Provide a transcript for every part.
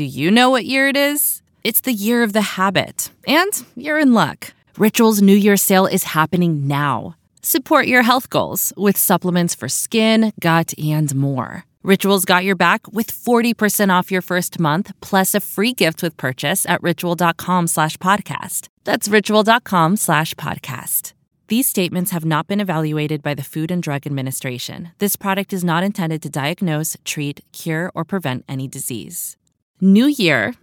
Do you know what year it is? It's the year of the habit, and you're in luck. Ritual's New Year sale is happening now. Support your health goals with supplements for skin, gut, and more. Ritual's got your back with 40% off your first month, plus a free gift with purchase at ritual.com/podcast. That's ritual.com/podcast. These statements have not been evaluated by the Food and Drug Administration. This product is not intended to diagnose, treat, cure, or prevent any disease. New year,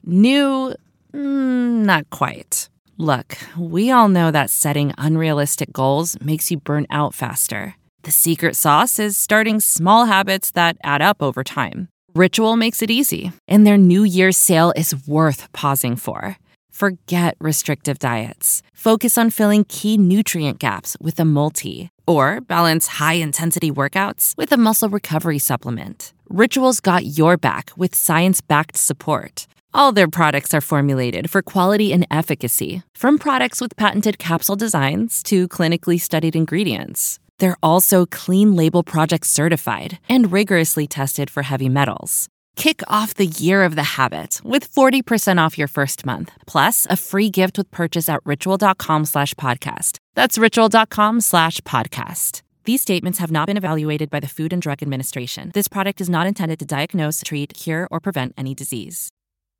not quite. Look, we all know that setting unrealistic goals makes you burn out faster. The secret sauce is starting small habits that add up over time. Ritual makes it easy, and their New Year's sale is worth pausing for. Forget restrictive diets. Focus on filling key nutrient gaps with a multi, or balance high-intensity workouts with a muscle recovery supplement. Ritual's got your back with science-backed support. All their products are formulated for quality and efficacy, from products with patented capsule designs to clinically studied ingredients. They're also Clean Label Project certified and rigorously tested for heavy metals. Kick off the year of the habit with 40% off your first month, plus a free gift with purchase at ritual.com/podcast. That's ritual.com/podcast. These statements have not been evaluated by the Food and Drug Administration. This product is not intended to diagnose, treat, cure, or prevent any disease.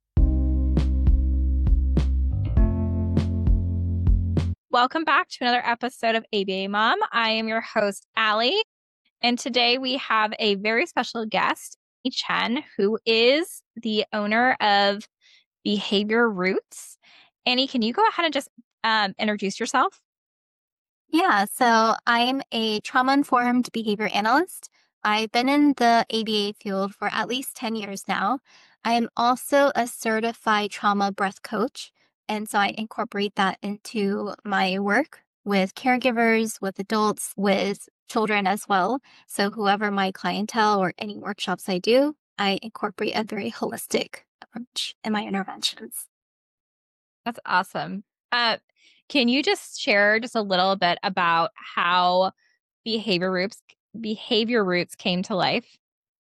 Welcome back to another episode of ABA Mom. I am your host, Allie, and today we have a very special guest, Annie Chen, who is the owner of Behavior Roots. Annie, can you go ahead and just introduce yourself? Yeah, so I'm a trauma-informed behavior analyst. I've been in the ABA field for at least 10 years now. I am also a certified trauma breath coach, and so I incorporate that into my work with caregivers, with adults, with children as well. So whoever my clientele or any workshops I do, I incorporate a very holistic approach in my interventions. That's awesome. Can you just share just a little bit about how Behavior Roots came to life?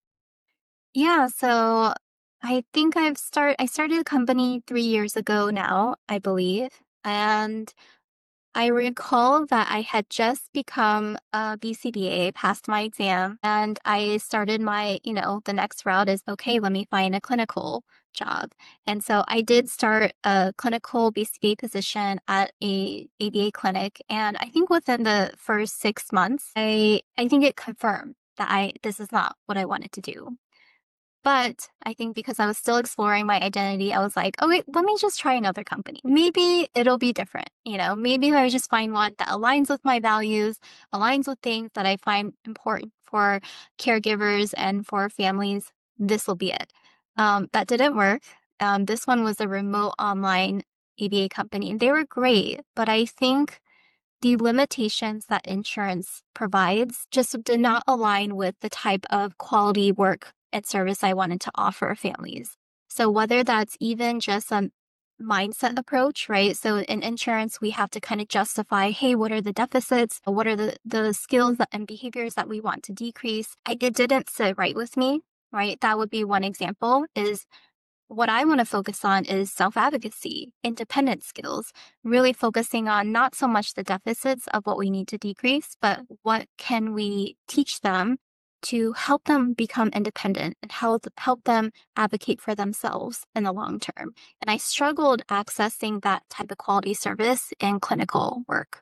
Yeah, so I think I started a company 3 years ago now, I believe. And I recall that I had just become a BCBA, passed my exam, and I started the next route is, okay, let me find a clinical job. And so I did start a clinical BCBA position at a ABA clinic. And I think within the first 6 months, I think it confirmed that this is not what I wanted to do. But I think because I was still exploring my identity, I was like, oh, wait, let me just try another company. Maybe it'll be different. Maybe if I just find one that aligns with my values, aligns with things that I find important for caregivers and for families, this will be it. That didn't work. This one was a remote online ABA company, and they were great. But I think the limitations that insurance provides just did not align with the type of quality work and service I wanted to offer families. So whether that's even just a mindset approach, right? So in insurance, we have to kind of justify, hey, what are the deficits? What are the skills and behaviors that we want to decrease? It didn't sit right with me, right? That would be one example. Is what I want to focus on is self-advocacy, independent skills, really focusing on not so much the deficits of what we need to decrease, but what can we teach them to help them become independent and help them advocate for themselves in the long term. And I struggled accessing that type of quality service in clinical work.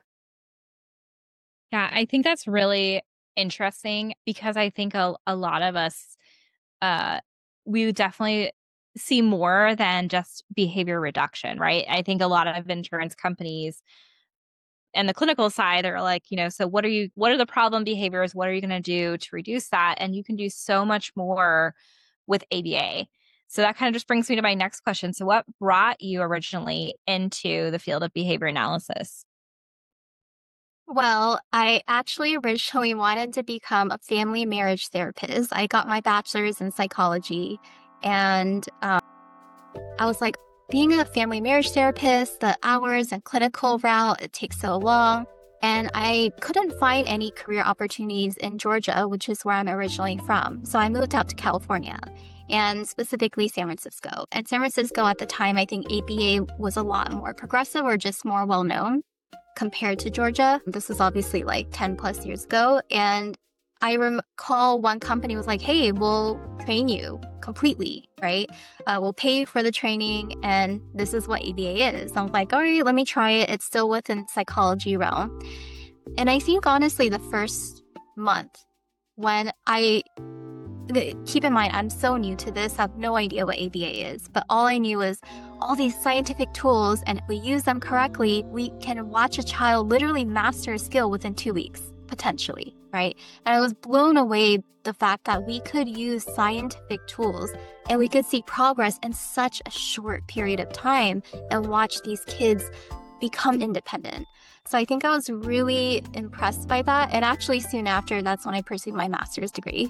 Yeah, I think that's really interesting because I think a lot of us, we would definitely see more than just behavior reduction, right? I think a lot of insurance companies and the clinical side, they're like, so what are the problem behaviors? What are you going to do to reduce that? And you can do so much more with ABA. So that kind of just brings me to my next question. So what brought you originally into the field of behavior analysis? Well, I actually originally wanted to become a family marriage therapist. I got my bachelor's in psychology, and I was like, being a family marriage therapist, the hours and clinical route, it takes so long. And I couldn't find any career opportunities in Georgia, which is where I'm originally from. So I moved out to California. and specifically San Francisco. And San Francisco at the time, I think ABA was a lot more progressive or just more well known compared to Georgia. This was obviously like 10 plus years ago. And I recall one company was like, hey, we'll train you completely, right? We'll pay you for the training, and this is what ABA is. I'm like, all right, let me try it. It's still within psychology realm. And I think honestly, the first month when keep in mind, I'm so new to this, I have no idea what ABA is, but all I knew was all these scientific tools, and if we use them correctly, we can watch a child literally master a skill within 2 weeks, potentially, right? And I was blown away the fact that we could use scientific tools and we could see progress in such a short period of time and watch these kids become independent. So I think I was really impressed by that. And actually soon after, that's when I pursued my master's degree.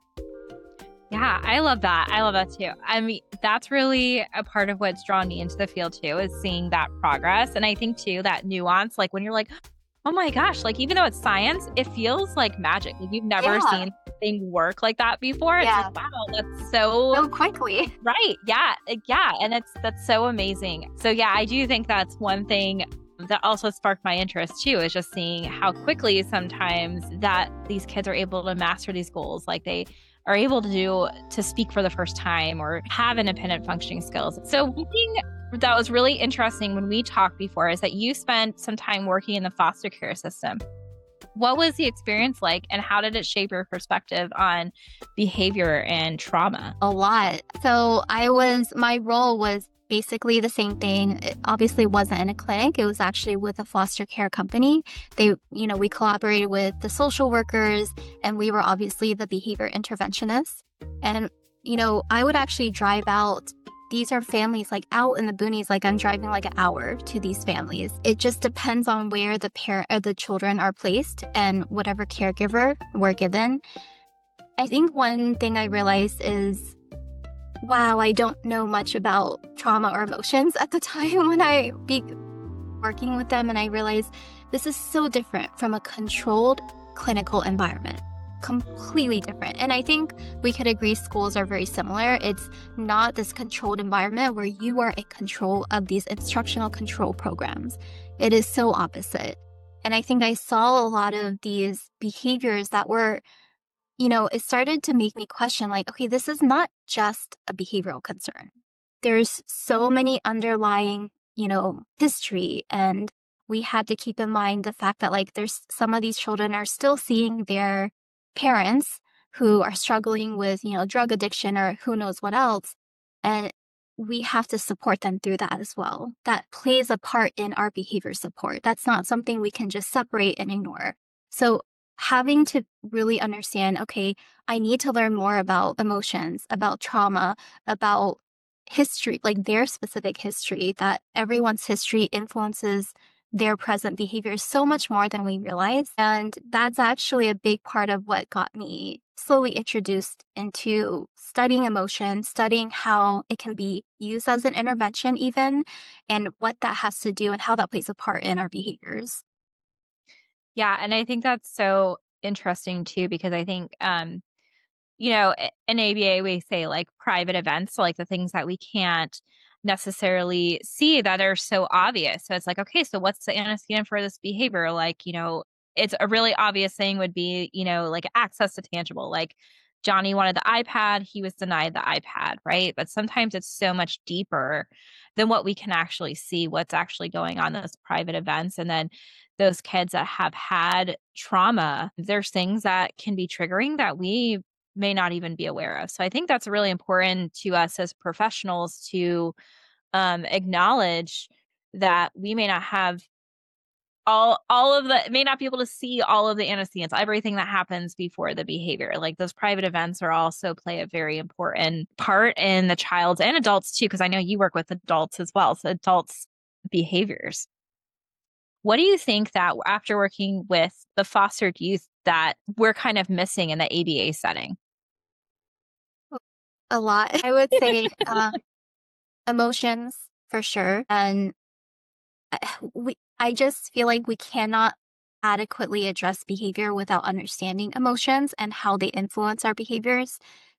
Yeah, I love that. I love that too. I mean, that's really a part of what's drawn me into the field too, is seeing that progress. And I think too, that nuance, like when you're like, oh my gosh, like even though it's science, it feels like magic. Like you've never seen thing work like that before. It's like, wow, that's so quickly. Right. Yeah. Yeah. And that's so amazing. So yeah, I do think that's one thing that also sparked my interest too, is just seeing how quickly sometimes that these kids are able to master these goals. Like they are able to speak for the first time or have independent functioning skills. So one thing that was really interesting when we talked before is that you spent some time working in the foster care system. What was the experience like, and how did it shape your perspective on behavior and trauma? A lot. So my role was basically the same thing. It obviously wasn't in a clinic. It was actually with a foster care company. We collaborated with the social workers, and we were obviously the behavior interventionists. And, I would actually drive out. These are families like out in the boonies, like I'm driving like an hour to these families. It just depends on where the parent or the children are placed and whatever caregiver we're given. I think one thing I realized is, wow, I don't know much about trauma or emotions at the time when I be working with them. And I realized this is so different from a controlled clinical environment. Completely different. And I think we could agree schools are very similar. It's not this controlled environment where you are in control of these instructional control programs. It is so opposite. And I think I saw a lot of these behaviors that were, it started to make me question, like, okay, this is not just a behavioral concern. There's so many underlying, history. And we had to keep in mind the fact that there's some of these children are still seeing their parents who are struggling with, drug addiction or who knows what else. And we have to support them through that as well. That plays a part in our behavior support. That's not something we can just separate and ignore. So having to really understand, okay, I need to learn more about emotions, about trauma, about history, like their specific history, that everyone's history influences their present behavior so much more than we realize. And that's actually a big part of what got me slowly introduced into studying emotion, studying how it can be used as an intervention even, and what that has to do and how that plays a part in our behaviors. Yeah. And I think that's so interesting too, because I think, in ABA, we say like private events, so like the things that we can't necessarily see that are so obvious. So it's like, okay, so what's the antecedent for this behavior? Like, it's a really obvious thing would be, like access to tangible, like Johnny wanted the iPad, he was denied the iPad, right? But sometimes it's so much deeper than what we can actually see, what's actually going on in those private events. And then those kids that have had trauma, there's things that can be triggering that we may not even be aware of. So I think that's really important to us as professionals to acknowledge that we may not have all of the, may not be able to see all of the antecedents, everything that happens before the behavior. Like those private events are also play a very important part in the child's and adults too, because I know you work with adults as well. So adults' behaviors. What do you think that after working with the fostered youth that we're kind of missing in the ABA setting? A lot. I would say emotions for sure. And I just feel like we cannot adequately address behavior without understanding emotions and how they influence our behaviors.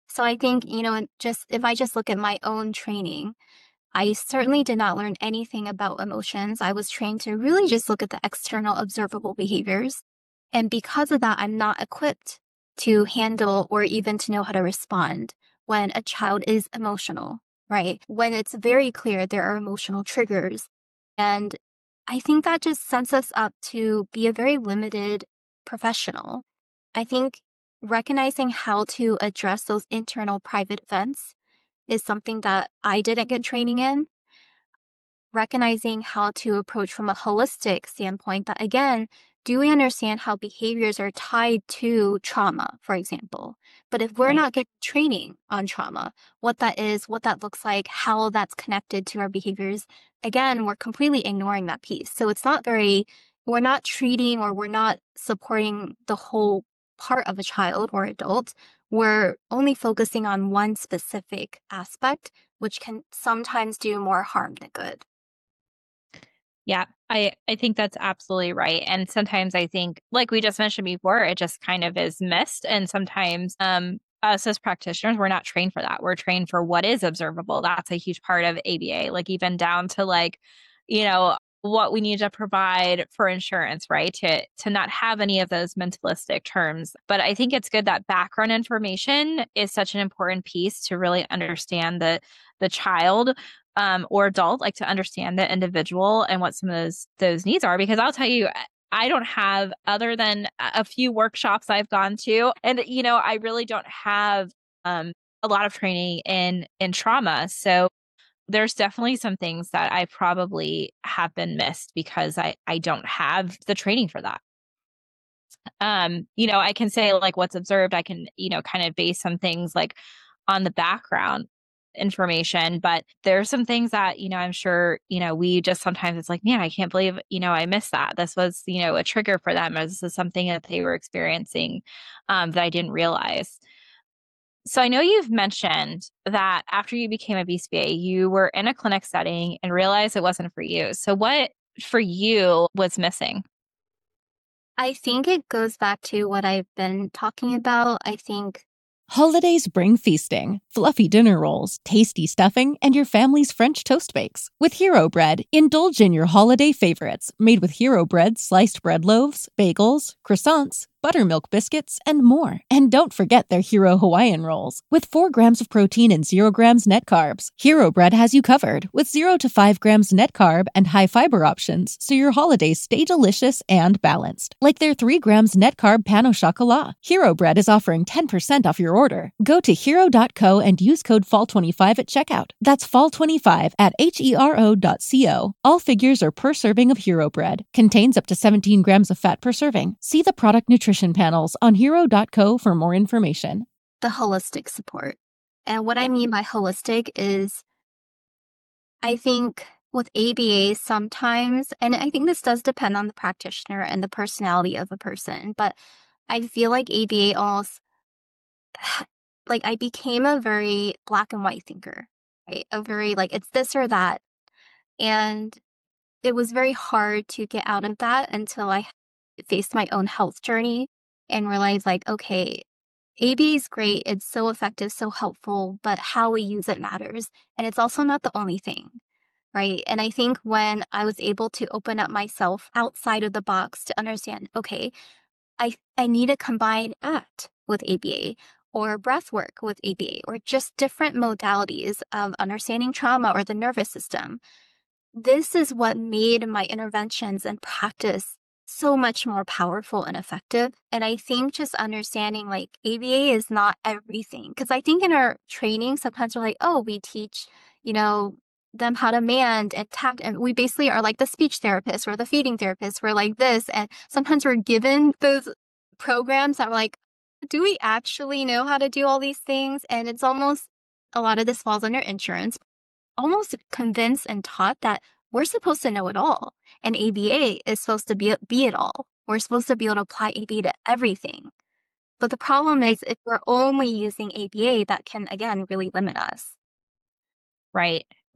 So I think, just if I just look at my own training, I certainly did not learn anything about emotions. I was trained to really just look at the external observable behaviors. And because of that, I'm not equipped to handle or even to know how to respond when a child is emotional, right? When it's very clear there are emotional triggers. And I think that just sets us up to be a very limited professional. I think recognizing how to address those internal private events is something that I didn't get training in. Recognizing how to approach from a holistic standpoint that, again, do we understand how behaviors are tied to trauma, for example? But if we're Right. not getting training on trauma, what that is, what that looks like, how that's connected to our behaviors, again, we're completely ignoring that piece. So we're not treating or we're not supporting the whole part of a child or adult. We're only focusing on one specific aspect, which can sometimes do more harm than good. Yeah, I think that's absolutely right. And sometimes I think, like we just mentioned before, it just kind of is missed. And sometimes us as practitioners, we're not trained for that. We're trained for what is observable. That's a huge part of ABA, like even down to like, what we need to provide for insurance, right? To not have any of those mentalistic terms. But I think it's good that background information is such an important piece to really understand the child or adult, like to understand the individual and what some of those needs are. Because I'll tell you, I don't have, other than a few workshops I've gone to, and I really don't have a lot of training in trauma. So there's definitely some things that I probably have been missed because I don't have the training for that. I can say like what's observed. I can, kind of base some things like on the background information, but there's some things that, I'm sure, we just sometimes it's like, man, I can't believe, I missed that. This was, a trigger for them, or this is something that they were experiencing that I didn't realize. So I know you've mentioned that after you became a BCBA, you were in a clinic setting and realized it wasn't for you. So what for you was missing? I think it goes back to what I've been talking about. I think Holidays bring feasting, fluffy dinner rolls, tasty stuffing, and your family's French toast bakes. With Hero Bread, indulge in your holiday favorites, made with Hero Bread sliced bread loaves, bagels, croissants, buttermilk biscuits, and more. And don't forget their Hero Hawaiian rolls. With 4 grams of protein and 0 grams net carbs, Hero Bread has you covered with 0 to 5 grams net carb and high fiber options, so your holidays stay delicious and balanced. Like their 3 grams net carb pan au chocolat. Hero Bread is offering 10% off your order. Go to hero.co and use code FALL25 at checkout. That's FALL25 at hero.co. All figures are per serving of Hero Bread. Contains up to 17 grams of fat per serving. See the product nutrition panels on hero.co for more information. the holistic support. And what I mean by holistic is I think with ABA sometimes, and I think this does depend on the practitioner and the personality of a person, but I feel like ABA almost, like I became a very black and white thinker, right? A very like, it's this or that. And it was very hard to get out of that until I faced my own health journey and realized like, okay, ABA is great. It's so effective, so helpful, but how we use it matters. And it's also not the only thing, right? And I think when I was able to open up myself outside of the box to understand, okay, I need to combine ACT with ABA or breath work with ABA or just different modalities of understanding trauma or the nervous system. This is what made my interventions and practice so much more powerful and effective. And I think just understanding like ABA is not everything. Because I think in our training, sometimes we're like, oh, we teach, them how to mand and tact. And we basically are like the speech therapist or the feeding therapist. We're like this. And sometimes we're given those programs that we're like, do we actually know how to do all these things? And it's almost a lot of this falls under insurance, almost convinced and taught that we're supposed to know it all. And ABA is supposed to be it all. We're supposed to be able to apply ABA to everything. But the problem is if we're only using ABA, that can, again, really limit us. Right.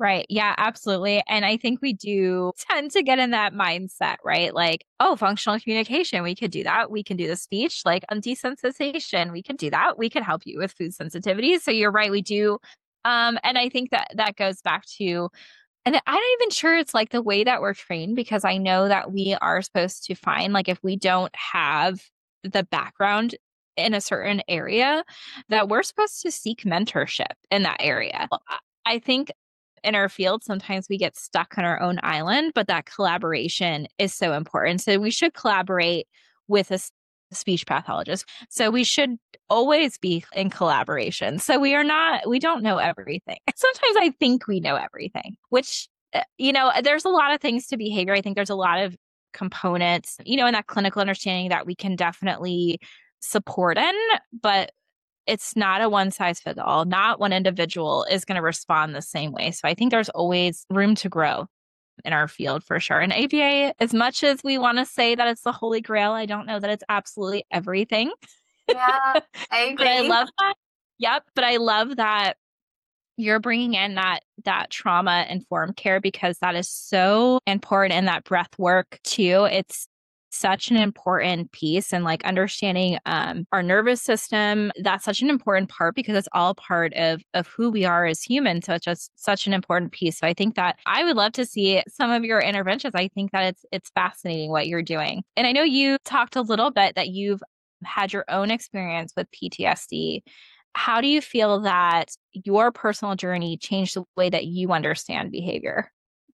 Right. Yeah, absolutely. And I think we do tend to get in that mindset, right? Like, oh, functional communication, we could do that. We can do the speech, like desensitization, we could do that. We could help you with food sensitivities. So you're right, we do. And I think that that goes back to, and I'm not even sure it's like the way that we're trained, because I know that we are supposed to find, like, if we don't have the background in a certain area, that we're supposed to seek mentorship in that area. I think in our field, sometimes we get stuck on our own island, but that collaboration is so important. So we should collaborate with a speech pathologist. So we should always be in collaboration. So we don't know everything. Sometimes I think we know everything, which, there's a lot of things to behavior. I think there's a lot of components, in that clinical understanding that we can definitely support in, but it's not a one size fits all. Not one individual is going to respond the same way. So I think there's always room to grow in our field for sure. And ABA, as much as we want to say that it's the holy grail, I don't know that it's absolutely everything. Yeah, I agree. But I love that. Yep. But I love that you're bringing in that trauma informed care, because that is so important, and that breath work too. It's such an important piece, and like understanding our nervous system, that's such an important part, because it's all part of who we are as humans. So it's just such an important piece. So I think that I would love to see some of your interventions. I think that it's fascinating what you're doing. And I know you talked a little bit that you've had your own experience with PTSD. How do you feel that your personal journey changed the way that you understand behavior?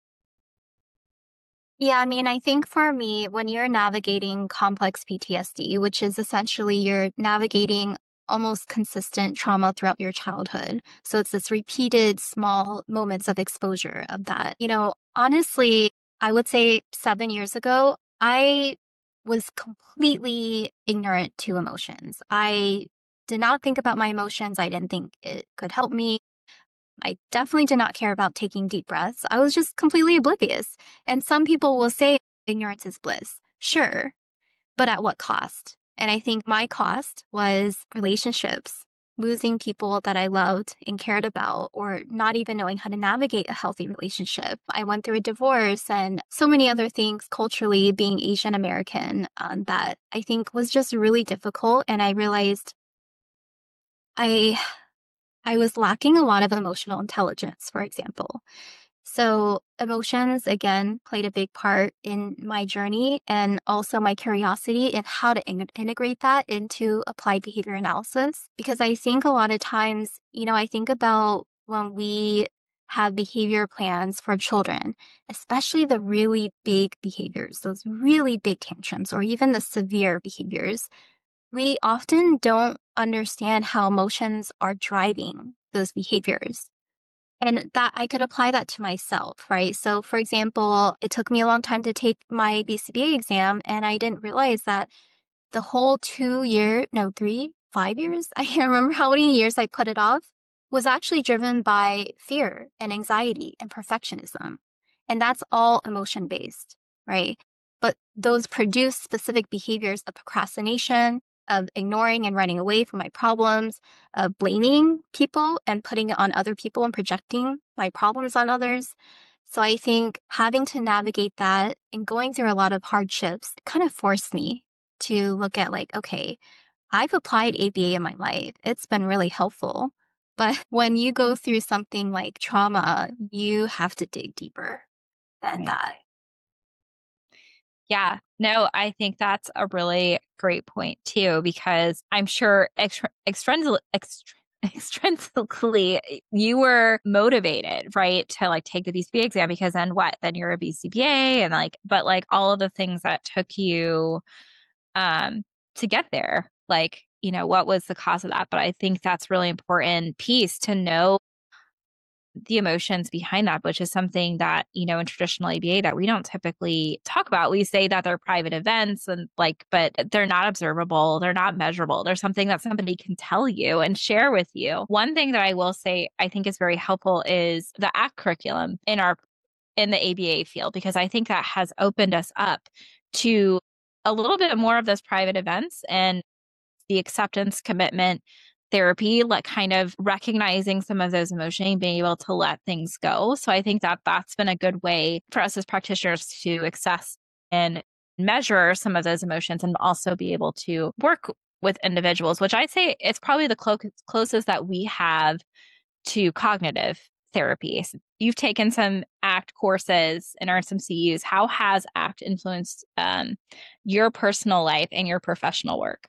Yeah, I mean, I think for me, when you're navigating complex PTSD, which is essentially you're navigating almost consistent trauma throughout your childhood. So it's this repeated small moments of exposure of that. Honestly, I would say 7 years ago, I was completely ignorant to emotions. I did not think about my emotions. I didn't think it could help me. I definitely did not care about taking deep breaths. I was just completely oblivious. And some people will say ignorance is bliss. Sure, but at what cost? And I think my cost was relationships, losing people that I loved and cared about, or not even knowing how to navigate a healthy relationship. I went through a divorce and so many other things culturally, being Asian American, that I think was just really difficult. And I realized I was lacking a lot of emotional intelligence, for example. So emotions, again, played a big part in my journey, and also my curiosity in how to integrate that into applied behavior analysis. Because I think a lot of times, I think about when we have behavior plans for children, especially the really big behaviors, those really big tantrums, or even the severe behaviors, we often don't understand how emotions are driving those behaviors. And that I could apply that to myself, right? So, for example, it took me a long time to take my BCBA exam, and I didn't realize that the whole 2 year, no, 5 years, I can't remember how many years I put it off, was actually driven by fear and anxiety and perfectionism. And that's all emotion based, right? But those produce specific behaviors of procrastination, of ignoring and running away from my problems, of blaming people and putting it on other people and projecting my problems on others. So I think having to navigate that and going through a lot of hardships kind of forced me to look at, like, okay, I've applied ABA in my life. It's been really helpful. But when you go through something like trauma, you have to dig deeper than that. Yeah, no, I think that's a really great point too, because I'm sure extrinsically you were motivated, right, to like take the BCBA exam, because then what? Then you're a BCBA, and like, but like all of the things that took you to get there, like, what was the cause of that? But I think that's really important piece to know the emotions behind that, which is something that, in traditional ABA that we don't typically talk about. We say that they're private events and like, but they're not observable. They're not measurable. They're something that somebody can tell you and share with you. One thing that I will say I think is very helpful is the ACT curriculum in the ABA field, because I think that has opened us up to a little bit more of those private events and the acceptance, commitment, therapy, like kind of recognizing some of those emotions, being able to let things go. So I think that that's been a good way for us as practitioners to access and measure some of those emotions and also be able to work with individuals, which I'd say it's probably the closest that we have to cognitive therapy. So you've taken some ACT courses and earned some CEUs. How has ACT influenced your personal life and your professional work?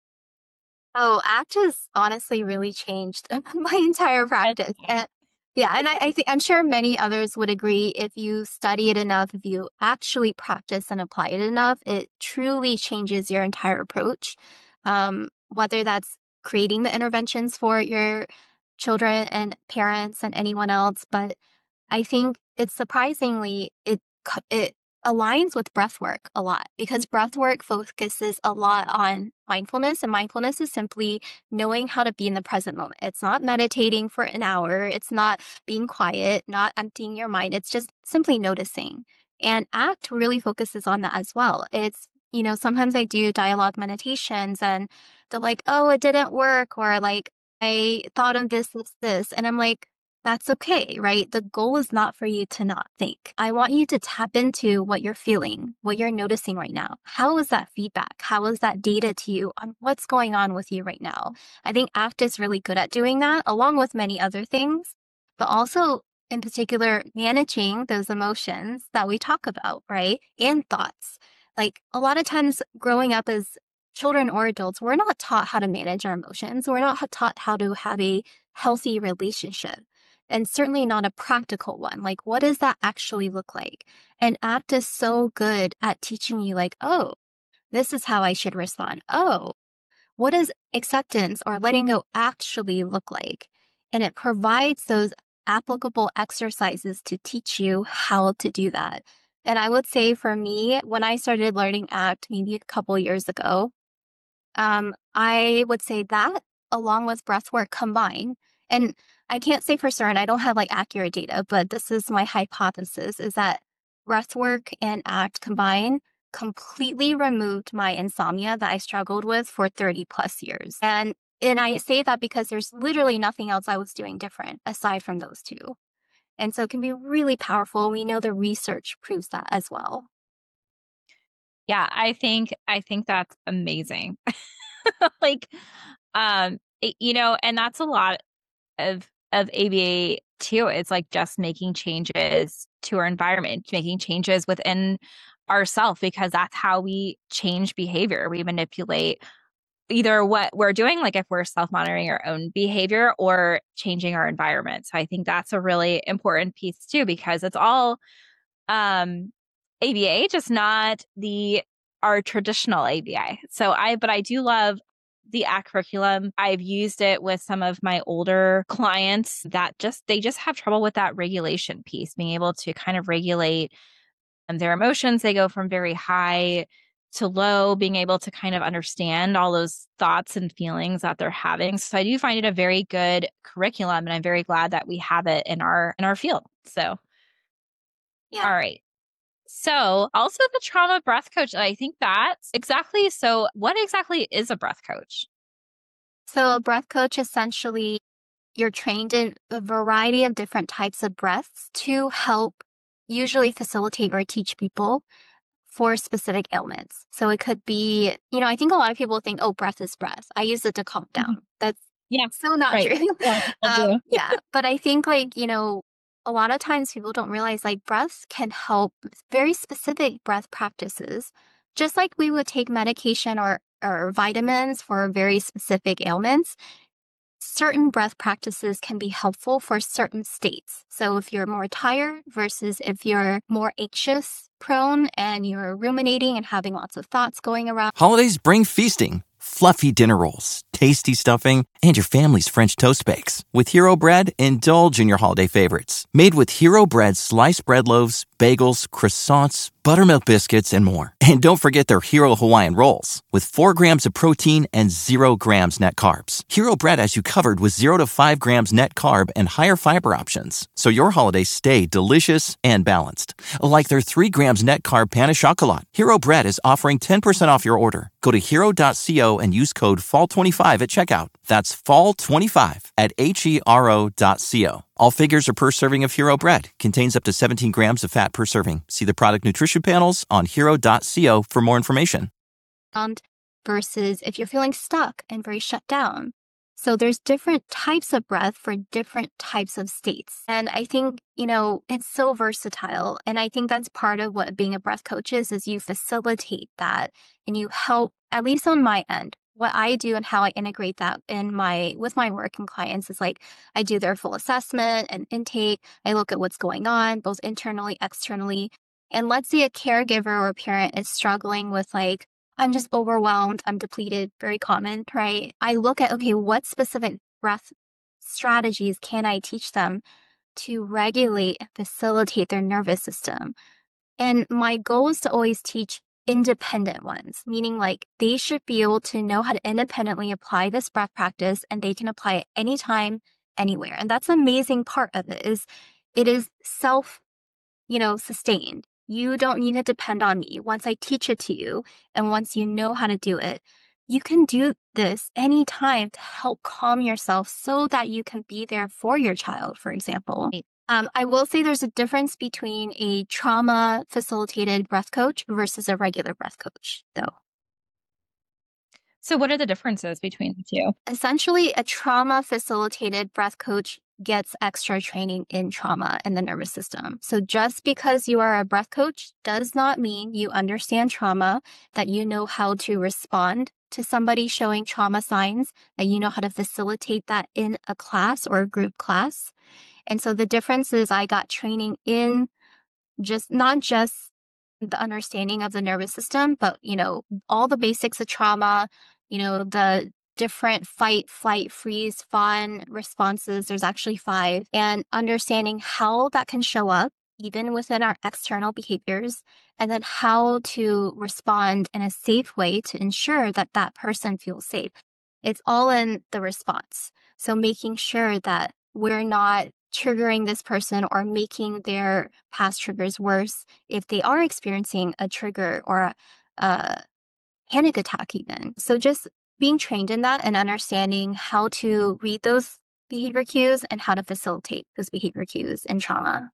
Oh, ACT has honestly really changed my entire practice. And yeah, and I think I'm sure many others would agree. If you study it enough, if you actually practice and apply it enough, it truly changes your entire approach. Whether that's creating the interventions for your children and parents and anyone else, but I think it's surprisingly it aligns with breath work a lot because breath work focuses a lot on mindfulness, and mindfulness is simply knowing how to be in the present moment. It's not meditating for an hour, it's not being quiet, not emptying your mind. It's just simply noticing. And ACT really focuses on that as well. It's, sometimes I do dialogue meditations and they're like, "Oh, it didn't work," or like, "I thought of this," and I'm like, that's okay, right? The goal is not for you to not think. I want you to tap into what you're feeling, what you're noticing right now. How is that feedback? How is that data to you on what's going on with you right now? I think ACT is really good at doing that, along with many other things, but also in particular, managing those emotions that we talk about, right? And thoughts. Like a lot of times growing up as children or adults, we're not taught how to manage our emotions. We're not taught how to have a healthy relationship, and certainly not a practical one. Like, what does that actually look like? And ACT is so good at teaching you, like, oh, this is how I should respond. Oh, what does acceptance or letting go actually look like? And it provides those applicable exercises to teach you how to do that. And I would say for me, when I started learning ACT maybe a couple years ago, I would say that along with breath work combined, and I can't say for certain, I don't have like accurate data, but this is my hypothesis, is that breath work and ACT combined completely removed my insomnia that I struggled with for 30 plus years. And I say that because there's literally nothing else I was doing different aside from those two. And so it can be really powerful. We know the research proves that as well. Yeah, I think that's amazing. Like, and that's a lot of ABA too. It's like just making changes to our environment, making changes within ourselves, because that's how we change behavior. We manipulate either what we're doing, like if we're self-monitoring our own behavior, or changing our environment. So I think that's a really important piece too, because it's all ABA, just not our traditional ABA. But I do love the ACT curriculum. I've used it with some of my older clients that they just have trouble with that regulation piece, being able to kind of regulate their emotions. They go from very high to low, being able to kind of understand all those thoughts and feelings that they're having. So I do find it a very good curriculum, and I'm very glad that we have it in our field. So, Yeah. All right. So also the trauma breath coach, I think that's exactly. So what exactly is a breath coach? So a breath coach, essentially, you're trained in a variety of different types of breaths to help usually facilitate or teach people for specific ailments. So it could be, I think a lot of people think, oh, breath is breath. I use it to calm down. That's so not true. Yeah. But I think a lot of times people don't realize like breath can help very specific breath practices, just like we would take medication or vitamins for very specific ailments. Certain breath practices can be helpful for certain states. So if you're more tired versus if you're more anxious prone and you're ruminating and having lots of thoughts going around. Holidays bring feasting, fluffy dinner rolls, tasty stuffing, and your family's French toast bakes. With Hero Bread, indulge in your holiday favorites. Made with Hero Bread sliced bread loaves, bagels, croissants, buttermilk biscuits, and more. And don't forget their Hero Hawaiian rolls with 4 grams of protein and 0 grams net carbs. Hero Bread has you covered with 0 to 5 grams net carb and higher fiber options, so your holidays stay delicious and balanced. Like their 3 grams net carb pan of chocolat. Hero Bread is offering 10% off your order. Go to hero.co and use code FALL25 fall25 at checkout. That's fall25 at HERO.co. All figures are per serving of Hero Bread. Contains up to 17 grams of fat per serving. See the product nutrition panels on HERO.co for more information. Versus if you're feeling stuck and very shut down. So there's different types of breath for different types of states. And I think, it's so versatile. And I think that's part of what being a breath coach is you facilitate that and you help, at least on my end. What I do and how I integrate that with my work and clients is like I do their full assessment and intake. I look at what's going on, both internally, externally. And let's say a caregiver or a parent is struggling with like, I'm just overwhelmed, I'm depleted, very common, right? I look at, okay, what specific breath strategies can I teach them to regulate and facilitate their nervous system? And my goal is to always teach independent ones, meaning like they should be able to know how to independently apply this breath practice and they can apply it anytime, anywhere. And that's the amazing part of it is self, sustained. You don't need to depend on me. Once I teach it to you and once you know how to do it, you can do this anytime to help calm yourself so that you can be there for your child, for example. I will say there's a difference between a trauma facilitated breath coach versus a regular breath coach, though. So what are the differences between the two? Essentially, a trauma facilitated breath coach gets extra training in trauma and the nervous system. So just because you are a breath coach does not mean you understand trauma, that you know how to respond to somebody showing trauma signs, that you know how to facilitate that in a class or a group class. And so the difference is I got training in not just the understanding of the nervous system, but, all the basics of trauma, the different fight, flight, freeze, fawn responses. There's actually 5. And understanding how that can show up even within our external behaviors, and then how to respond in a safe way to ensure that that person feels safe. It's all in the response. So making sure that we're not triggering this person or making their past triggers worse if they are experiencing a trigger or a panic attack even. So just being trained in that and understanding how to read those behavior cues and how to facilitate those behavior cues in trauma.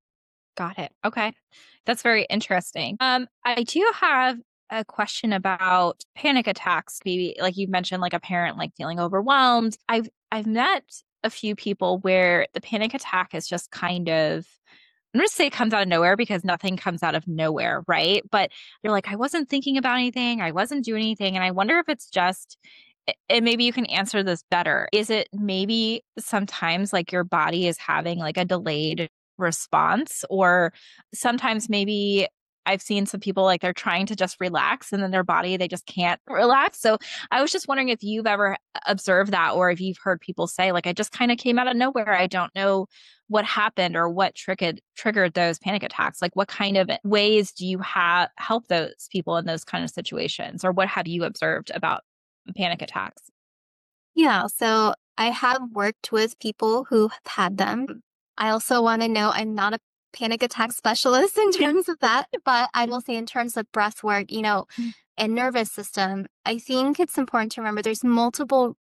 Got it. Okay. That's very interesting. I do have a question about panic attacks. Maybe like you mentioned, like a parent like feeling overwhelmed. I've met a few people where the panic attack is just kind of, I'm going to say it comes out of nowhere because nothing comes out of nowhere, right? But they're like, I wasn't thinking about anything. I wasn't doing anything. And I wonder if it's just, and maybe you can answer this better. Is it maybe sometimes like your body is having like a delayed response, or sometimes maybe I've seen some people like they're trying to just relax and then their body, they just can't relax. So I was just wondering if you've ever observed that, or if you've heard people say like, I just kind of came out of nowhere. I don't know what happened or what triggered those panic attacks. Like what kind of ways do you help those people in those kind of situations, or what have you observed about panic attacks? Yeah, so I have worked with people who have had them. I also want to know I'm not a panic attack specialist in terms of that, but I will say in terms of breath work, and nervous system, I think it's important to remember there's multiple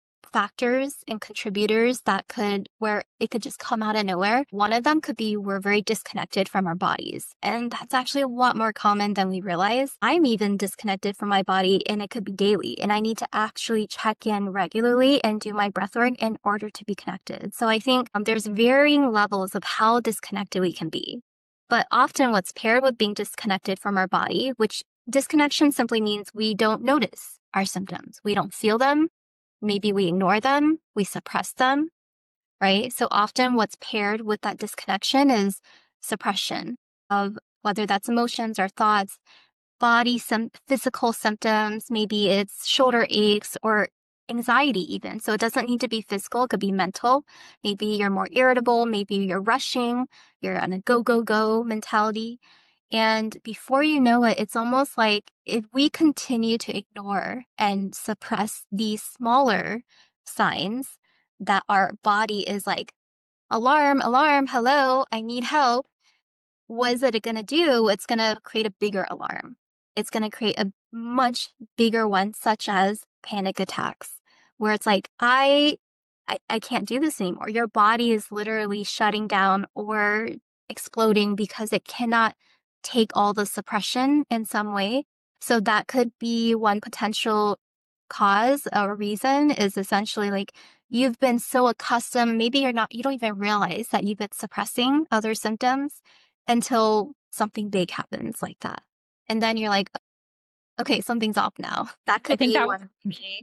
factors and contributors where it could just come out of nowhere. One of them could be we're very disconnected from our bodies. And that's actually a lot more common than we realize. I'm even disconnected from my body, and it could be daily. And I need to actually check in regularly and do my breath work in order to be connected. So I think there's varying levels of how disconnected we can be. But often what's paired with being disconnected from our body, which disconnection simply means we don't notice our symptoms. We don't feel them. Maybe we ignore them, we suppress them, right? So often what's paired with that disconnection is suppression of whether that's emotions or thoughts, physical symptoms, maybe it's shoulder aches or anxiety even. So it doesn't need to be physical, it could be mental. Maybe you're more irritable, maybe you're rushing, you're on a go, go, go mentality. And before you know it, it's almost like if we continue to ignore and suppress these smaller signs that our body is like, alarm, alarm, hello, I need help. What is it going to do? It's going to create a bigger alarm. It's going to create a much bigger one, such as panic attacks, where it's like, I can't do this anymore. Your body is literally shutting down or exploding because it cannot take all the suppression in some way. So that could be one potential cause or reason, is essentially like you've been so accustomed, maybe you don't even realize that you've been suppressing other symptoms until something big happens like that. And then you're like, okay, something's off now. That I could think be that one.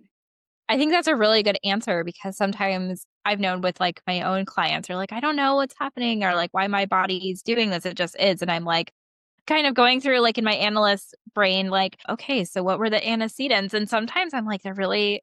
I think that's a really good answer, because sometimes I've known with like my own clients are like, I don't know what's happening, or like why my body's doing this. It just is. And I'm like kind of going through like in my analyst brain, like, okay, so what were the antecedents? And sometimes I'm like, they're really,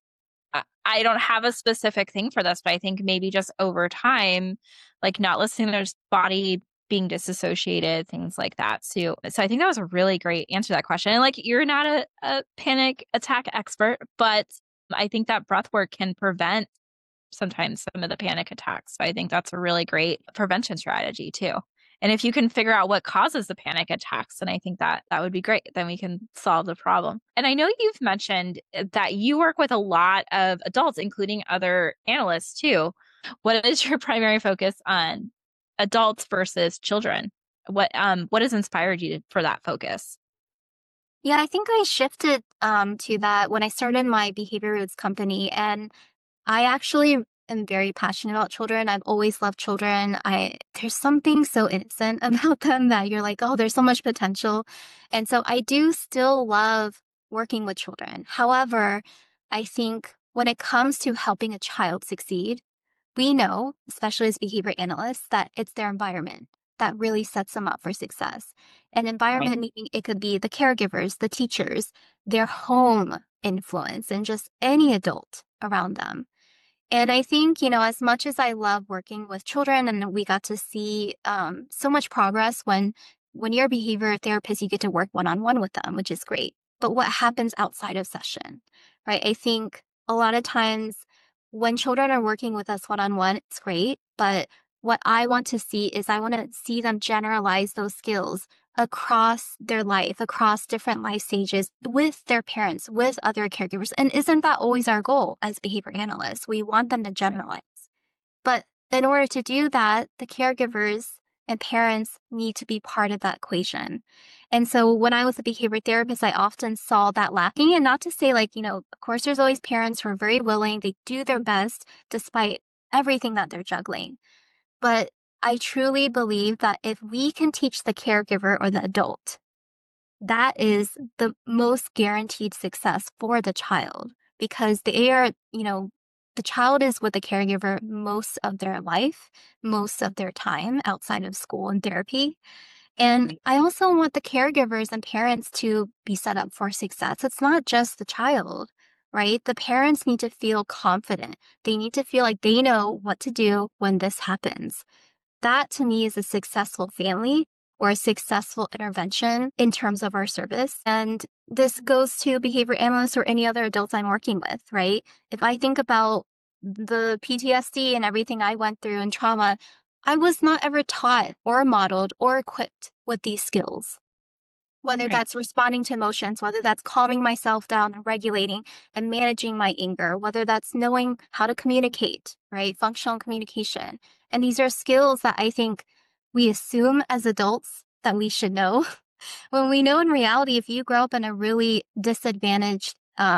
I don't have a specific thing for this, but I think maybe just over time, like not listening to their body being disassociated, things like that. So I think that was a really great answer to that question. And like, you're not a panic attack expert, but I think that breath work can prevent sometimes some of the panic attacks. So I think that's a really great prevention strategy too. And if you can figure out what causes the panic attacks, then I think that would be great. Then we can solve the problem. And I know you've mentioned that you work with a lot of adults, including other analysts too. What is your primary focus on adults versus children? What has inspired you for that focus? Yeah, I think I shifted to that when I started my behavior roots company. And I actually am very passionate about children. I've always loved children. There's something so innocent about them that you're like, oh, there's so much potential. And so I do still love working with children. However, I think when it comes to helping a child succeed, we know, especially as behavior analysts, that it's their environment that really sets them up for success. An environment, meaning it could be the caregivers, the teachers, their home influence, and just any adult around them. And I think, as much as I love working with children, and we got to see so much progress when you're a behavior therapist, you get to work one-on-one with them, which is great. But what happens outside of session, right? I think a lot of times when children are working with us one-on-one, it's great. But what I want to see is I want to see them generalize those skills across their life, across different life stages with their parents, with other caregivers. And isn't that always our goal as behavior analysts? We want them to generalize. But in order to do that, the caregivers and parents need to be part of that equation. And so when I was a behavior therapist, I often saw that lacking. And not to say like, of course, there's always parents who are very willing, they do their best despite everything that they're juggling. But I truly believe that if we can teach the caregiver or the adult, that is the most guaranteed success for the child, because the child is with the caregiver most of their life, most of their time outside of school and therapy. And I also want the caregivers and parents to be set up for success. It's not just the child, right? The parents need to feel confident. They need to feel like they know what to do when this happens. That to me is a successful family or a successful intervention in terms of our service. And this goes to behavior analysts or any other adults I'm working with, right? If I think about the PTSD and everything I went through and trauma, I was not ever taught or modeled or equipped with these skills. Whether that's responding to emotions, whether that's calming myself down and regulating and managing my anger, whether that's knowing how to communicate, right? Functional communication. And these are skills that I think we assume as adults that we should know. When we know in reality, if you grow up in a really disadvantaged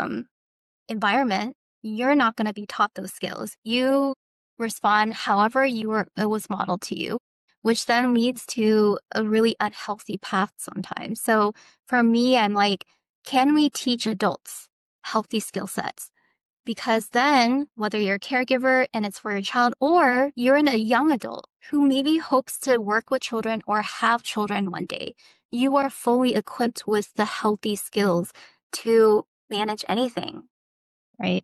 environment, you're not going to be taught those skills. You respond however it was modeled to you, which then leads to a really unhealthy path sometimes. So for me, I'm like, can we teach adults healthy skill sets? Because then whether you're a caregiver and it's for your child, or you're a young adult who maybe hopes to work with children or have children one day, you are fully equipped with the healthy skills to manage anything. Right.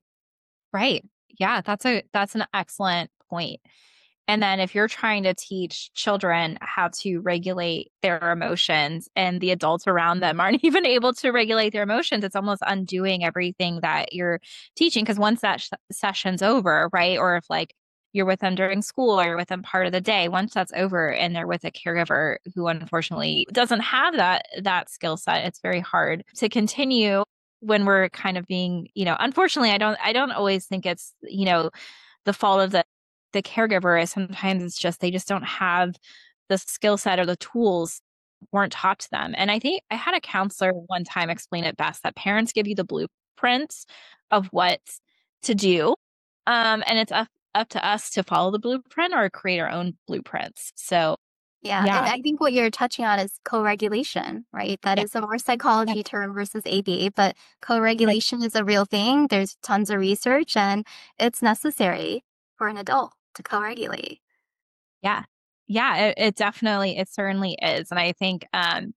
Yeah, that's an excellent point. And then if you're trying to teach children how to regulate their emotions and the adults around them aren't even able to regulate their emotions, it's almost undoing everything that you're teaching. Because once that session's over, right? Or if like you're with them during school or you're with them part of the day, once that's over and they're with a caregiver who unfortunately doesn't have that skill set, it's very hard to continue when we're kind of being, unfortunately, I don't always think it's, the fault of the caregiver. Is sometimes it's just they just don't have the skill set or the tools weren't taught to them. And I think I had a counselor one time explain it best, that parents give you the blueprints of what to do. And it's up to us to follow the blueprint or create our own blueprints. So Yeah. And yeah. I think what you're touching on is co-regulation, right? That Yeah. is a more psychology term versus ABA, but co-regulation is a real thing. There's tons of research and it's necessary for an adult to co-regulate. Yeah. Yeah, it certainly is. And I think, and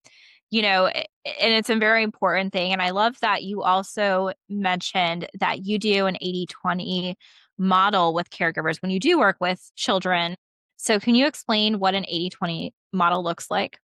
it's a very important thing. And I love that you also mentioned that you do an 80/20 model with caregivers when you do work with children. So can you explain what an 80/20 model looks like?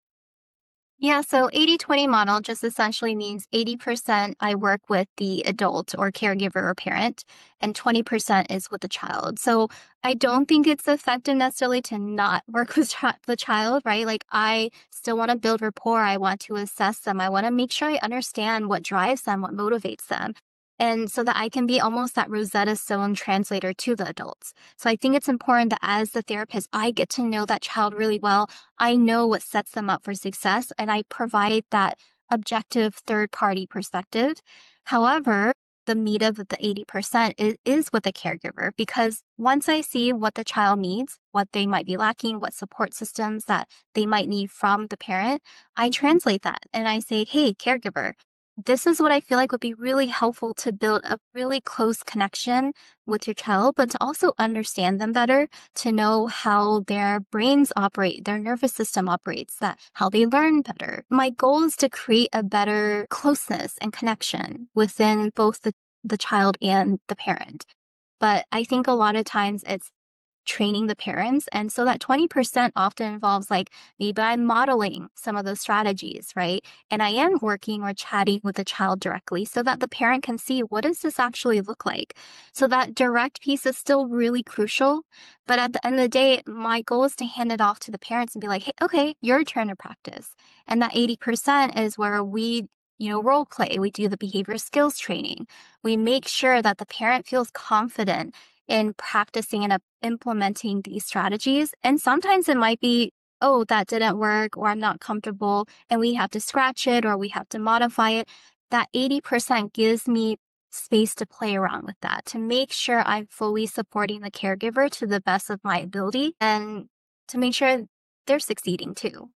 Yeah, so 80/20 model just essentially means 80% I work with the adult or caregiver or parent, and 20% is with the child. So I don't think it's effective necessarily to not work with the child, right? Like I still want to build rapport. I want to assess them. I want to make sure I understand what drives them, what motivates them. And so that I can be almost that Rosetta Stone translator to the adults. So I think it's important that as the therapist, I get to know that child really well. I know what sets them up for success, and I provide that objective third party perspective. However, the meat of the 80% is with the caregiver, because once I see what the child needs, what they might be lacking, what support systems that they might need from the parent, I translate that and I say, hey, caregiver, this is what I feel like would be really helpful to build a really close connection with your child, but to also understand them better, to know how their brains operate, their nervous system operates, that how they learn better. My goal is to create a better closeness and connection within both the child and the parent. But I think a lot of times it's training the parents. And so that 20% often involves like maybe I'm modeling some of those strategies, right? And I am working or chatting with the child directly so that the parent can see what does this actually look like. So that direct piece is still really crucial. But at the end of the day, my goal is to hand it off to the parents and be like, hey, okay, your turn to practice. And that 80% is where we role play. We do the behavior skills training. We make sure that the parent feels confident in practicing and implementing these strategies. And sometimes it might be, oh, that didn't work, or I'm not comfortable, and we have to scratch it or we have to modify it. That 80% gives me space to play around with that, to make sure I'm fully supporting the caregiver to the best of my ability and to make sure they're succeeding too.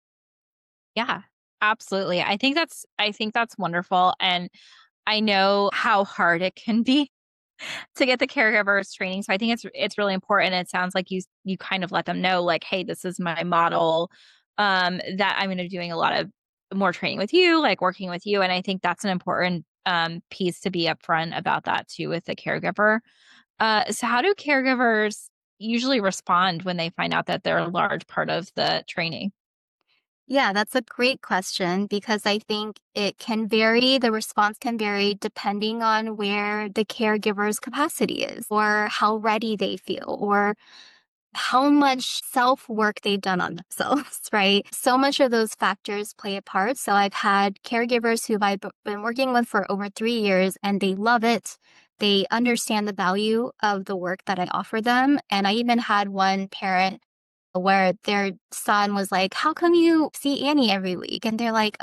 Yeah, absolutely. I think that's wonderful. And I know how hard it can be to get the caregivers training. So I think it's really important. It sounds like you kind of let them know, like, hey, this is my model, that I'm going to be doing a lot of more training with you, like working with you. And I think that's an important piece to be upfront about that too with the caregiver. So how do caregivers usually respond when they find out that they're a large part of the training? Yeah, that's a great question because I think it can vary. The response can vary depending on where the caregiver's capacity is, or how ready they feel, or how much self work they've done on themselves, right? So much of those factors play a part. So I've had caregivers who I've been working with for over 3 years and they love it. They understand the value of the work that I offer them. And I even had one parent where their son was like, how come you see Annie every week? And they're like,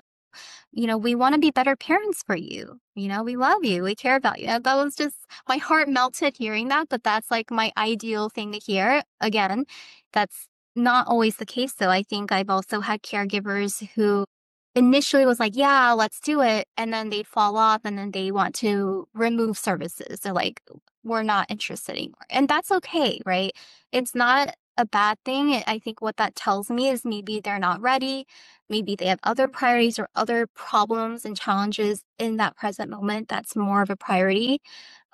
we want to be better parents for you. We love you. We care about you. And that was just, my heart melted hearing that, but that's like my ideal thing to hear. Again, that's not always the case, though. I think I've also had caregivers who initially was like, yeah, let's do it. And then they'd fall off and then they want to remove services. They're like, we're not interested anymore. And that's okay, right? It's not a bad thing. I think what that tells me is maybe they're not ready. Maybe they have other priorities or other problems and challenges in that present moment that's more of a priority.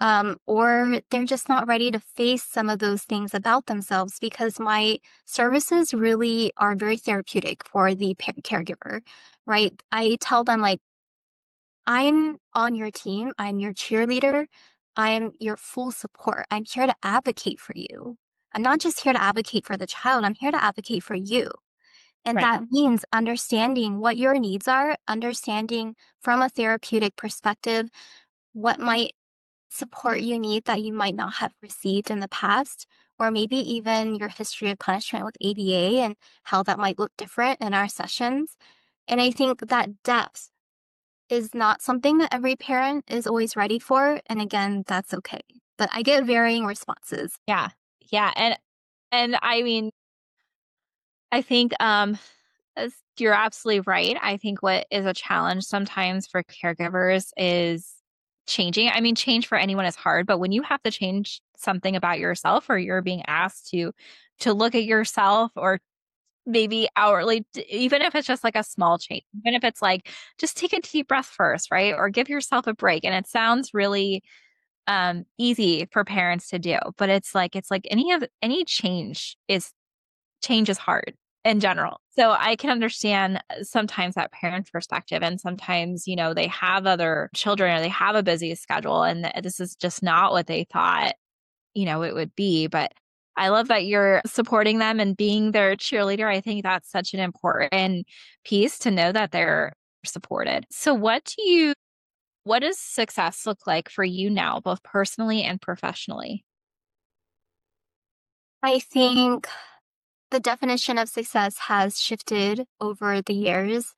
Or they're just not ready to face some of those things about themselves because my services really are very therapeutic for the caregiver, right? I tell them, like, I'm on your team, I'm your cheerleader, I'm your full support. I'm here to advocate for you. I'm not just here to advocate for the child, I'm here to advocate for you. And Right. that means understanding what your needs are, understanding from a therapeutic perspective what might support you need that you might not have received in the past, or maybe even your history of punishment with ABA and how that might look different in our sessions. And I think that depth is not something that every parent is always ready for. And again, that's okay. But I get varying responses. Yeah. Yeah. And I mean, I think you're absolutely right. I think what is a challenge sometimes for caregivers is changing. I mean, change for anyone is hard, but when you have to change something about yourself, or you're being asked to look at yourself, or maybe hourly, even if it's just like a small change, even if it's like, just take a deep breath first, right? Or give yourself a break. And it sounds really easy for parents to do, but it's like any change is hard in general. So I can understand sometimes that parent perspective, and sometimes, they have other children or they have a busy schedule, and this is just not what they thought, it would be. But I love that you're supporting them and being their cheerleader. I think that's such an important piece, to know that they're supported. So what does success look like for you now, both personally and professionally? I think the definition of success has shifted over the years.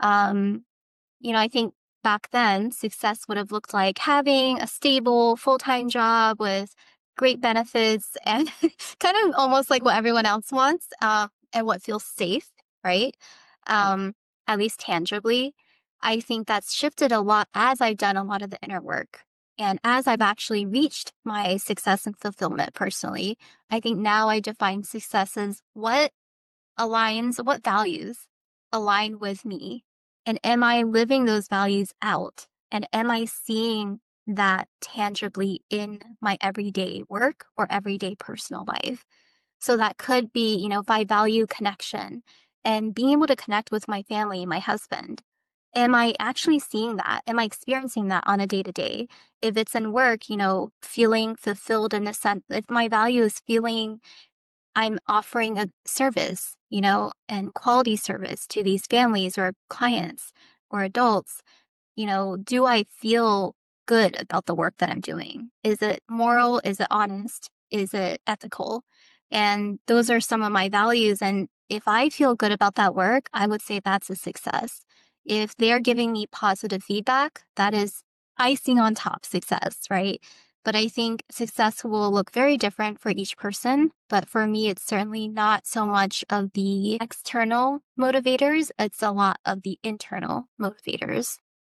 I think back then, success would have looked like having a stable full-time job with great benefits and kind of almost like what everyone else wants, and what feels safe, right? At least tangibly. I think that's shifted a lot as I've done a lot of the inner work. And as I've actually reached my success and fulfillment personally, I think now I define success as what values align with me. And am I living those values out? And am I seeing that tangibly in my everyday work or everyday personal life? So that could be, if I value connection and being able to connect with my family, my husband. Am I actually seeing that? Am I experiencing that on a day to day? If it's in work, feeling fulfilled in a sense, if my value is feeling I'm offering a service, and quality service to these families or clients or adults, do I feel good about the work that I'm doing? Is it moral? Is it honest? Is it ethical? And those are some of my values. And if I feel good about that work, I would say that's a success. If they're giving me positive feedback, that is icing on top success, right? But I think success will look very different for each person. But for me, it's certainly not so much of the external motivators, it's a lot of the internal motivators.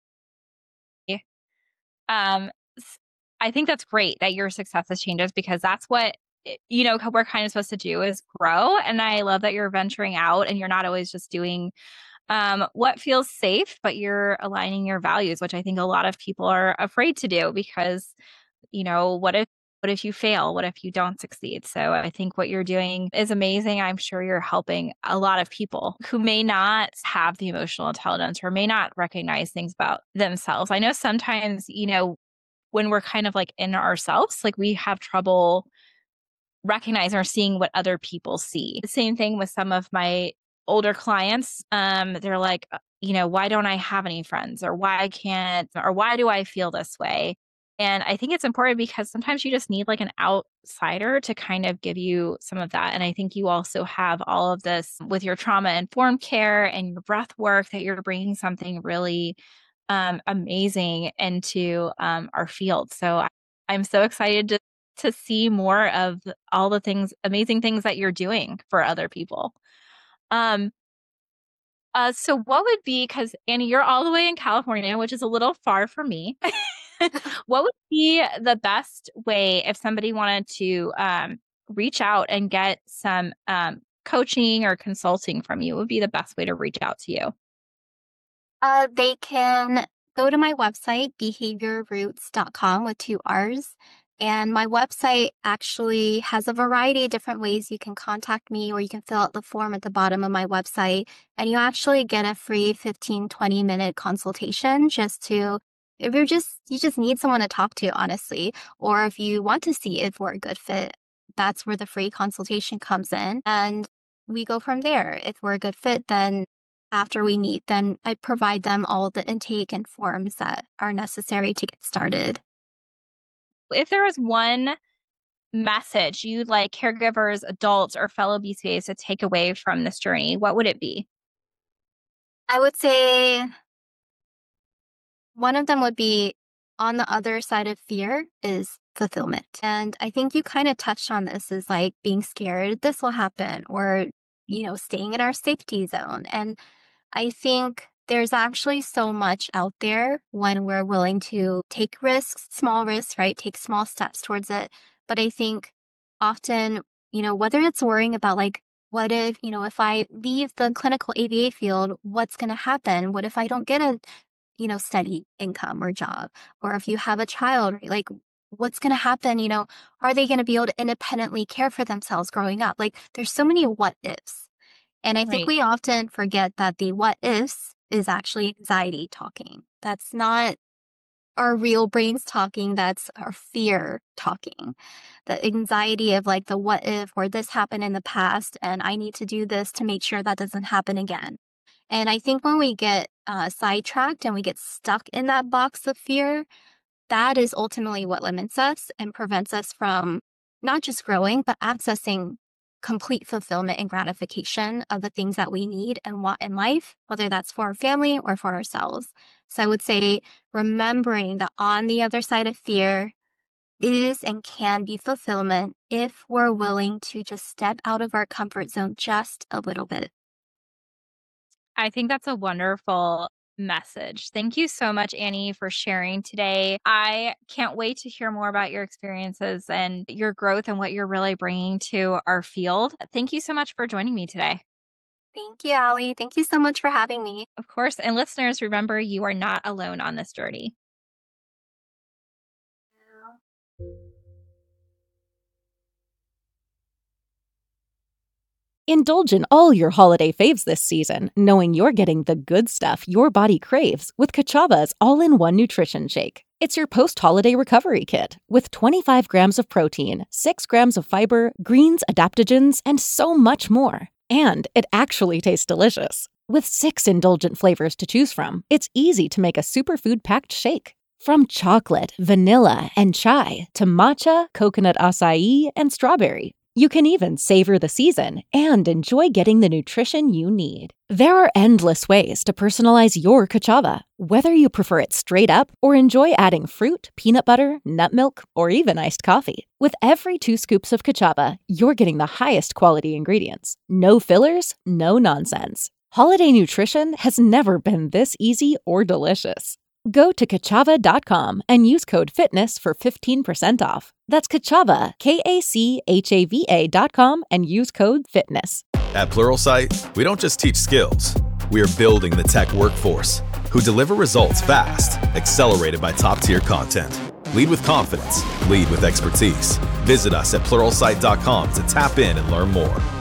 Um, I think that's great that your success has changes, because that's what, we're kind of supposed to do, is grow. And I love that you're venturing out and you're not always just doing what feels safe, but you're aligning your values, which I think a lot of people are afraid to do, because, what if you fail? What if you don't succeed? So I think what you're doing is amazing. I'm sure you're helping a lot of people who may not have the emotional intelligence or may not recognize things about themselves. I know sometimes, when we're kind of like in ourselves, like we have trouble recognizing or seeing what other people see. The same thing with some of my older clients. They're like, why don't I have any friends? Or why do I feel this way? And I think it's important, because sometimes you just need like an outsider to kind of give you some of that. And I think you also have all of this with your trauma informed care and your breath work, that you're bringing something really amazing into our field. So I'm so excited to see more of all the amazing things that you're doing for other people. So what would be, because Annie, you're all the way in California, which is a little far for me. What would be the best way if somebody wanted to reach out and get some coaching or consulting from you? What would be the best way to reach out to you? They can go to my website, behaviorroots.com with 2 R's. And my website actually has a variety of different ways you can contact me, or you can fill out the form at the bottom of my website. And you actually get a free 15-20 minute consultation if you just need someone to talk to, honestly, or if you want to see if we're a good fit, that's where the free consultation comes in. And we go from there. If we're a good fit, then after we meet, then I provide them all the intake and forms that are necessary to get started. If there was one message you'd like caregivers, adults, or fellow BCAs to take away from this journey, what would it be? I would say one of them would be, on the other side of fear is fulfillment. And I think you kind of touched on this, is like being scared this will happen, or, staying in our safety zone. And I think there's actually so much out there when we're willing to take risks, small risks, right? Take small steps towards it. But I think often, whether it's worrying about like, what if I leave the clinical ABA field, what's going to happen? What if I don't get a, steady income or job? Or if you have a child, like, what's going to happen? Are they going to be able to independently care for themselves growing up? Like, there's so many what ifs. And I think we often forget that the what ifs is actually anxiety talking. That's not our real brains talking. That's our fear talking. The anxiety of like the what if, or this happened in the past and I need to do this to make sure that doesn't happen again. And I think when we get sidetracked and we get stuck in that box of fear, that is ultimately what limits us and prevents us from not just growing, but accessing complete fulfillment and gratification of the things that we need and want in life, whether that's for our family or for ourselves. So I would say remembering that on the other side of fear is and can be fulfillment if we're willing to just step out of our comfort zone just a little bit. I think that's a wonderful message. Thank you so much, Annie, for sharing today. I can't wait to hear more about your experiences and your growth and what you're really bringing to our field. Thank you so much for joining me today. Thank you, Allie. Thank you so much for having me. Of course. And listeners, remember, you are not alone on this journey. Indulge in all your holiday faves this season, knowing you're getting the good stuff your body craves with Kachava's all-in-one nutrition shake. It's your post-holiday recovery kit with 25 grams of protein, 6 grams of fiber, greens, adaptogens, and so much more. And it actually tastes delicious. With 6 indulgent flavors to choose from, it's easy to make a superfood-packed shake. From chocolate, vanilla, and chai to matcha, coconut acai, and strawberry. You can even savor the season and enjoy getting the nutrition you need. There are endless ways to personalize your Kachava, whether you prefer it straight up or enjoy adding fruit, peanut butter, nut milk, or even iced coffee. With every 2 scoops of Kachava, you're getting the highest quality ingredients. No fillers, no nonsense. Holiday nutrition has never been this easy or delicious. Go to Kachava.com and use code FITNESS for 15% off. That's Kachava, Kachava.com, and use code FITNESS. At Pluralsight, we don't just teach skills. We are building the tech workforce who deliver results fast, accelerated by top-tier content. Lead with confidence. Lead with expertise. Visit us at Pluralsight.com to tap in and learn more.